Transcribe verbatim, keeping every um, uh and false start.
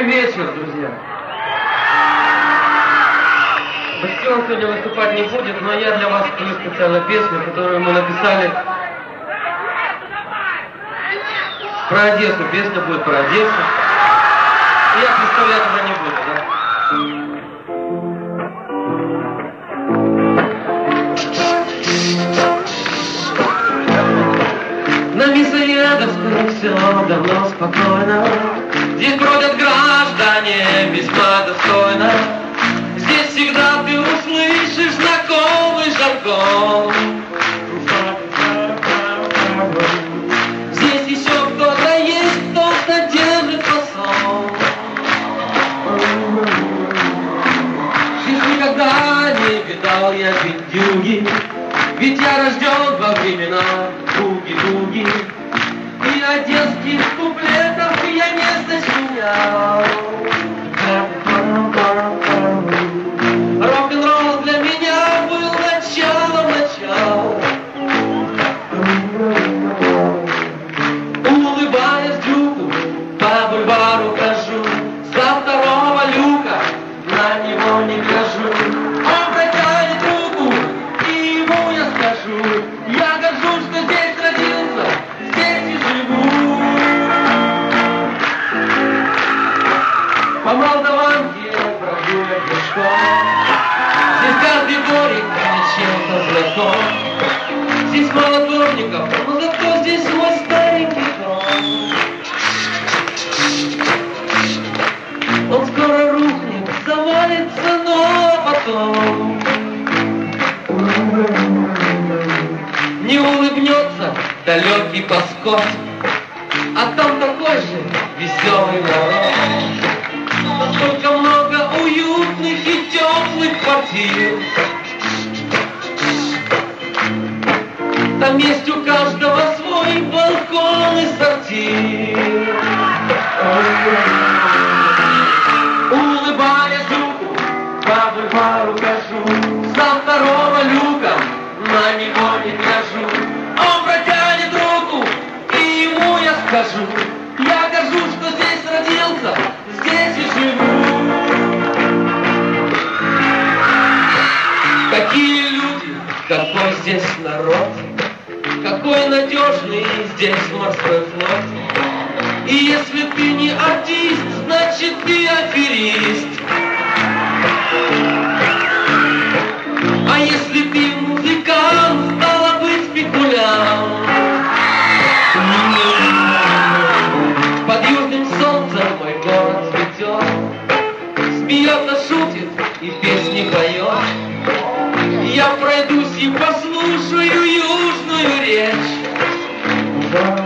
вечер, друзья. Бастион сегодня выступать не будет, но я для вас спою специально песню, которую мы написали про Одессу. Песня будет про Одессу. И я представлять уже не буду, да? На Миссарионовской все давно спокойно. Здесь бродят граждане весьма достойно. Здесь всегда ты услышишь знакомый жаргон. Здесь еще кто-то есть, кто держит фасон. Здесь никогда не видал я бедюги, ведь я рожден во времена буги-буги. И одесских куплетов я не сочинял. Рок-н-ролл для меня был началом начал. Улыбаясь дюку, по бульвару хожу, со второго люка на него не гляжу. Он протянет руку, и ему я скажу: я горжусь, что здесь родился, здесь и живу. По Молдаванке брожу я пешком. Здесь каждый дворик чем-то знаком. Здесь мало дворников, но зато здесь мой старенький дом. Он скоро рухнет, завалится, но потом не улыбнется далекий паскот, а там такой же веселый народ. Столько много уютных и теплых квартир. Там есть у каждого свой балкон и сортир. Улыбаясь руку, по бульвару хожу, со второго люка на него не гляжу. Он протянет руку, и ему я скажу: я горжусь, что здесь родился, здесь и живу. Какие люди, какой здесь народ, какой надежный здесь морской флот. И если ты не артист, значит ты аферист. А если ты музыкант, стало быть спекулянт. Под южным солнцем мой город цветет, смеется, шутит и песни поет. Я пройдусь и послушаю южную речь.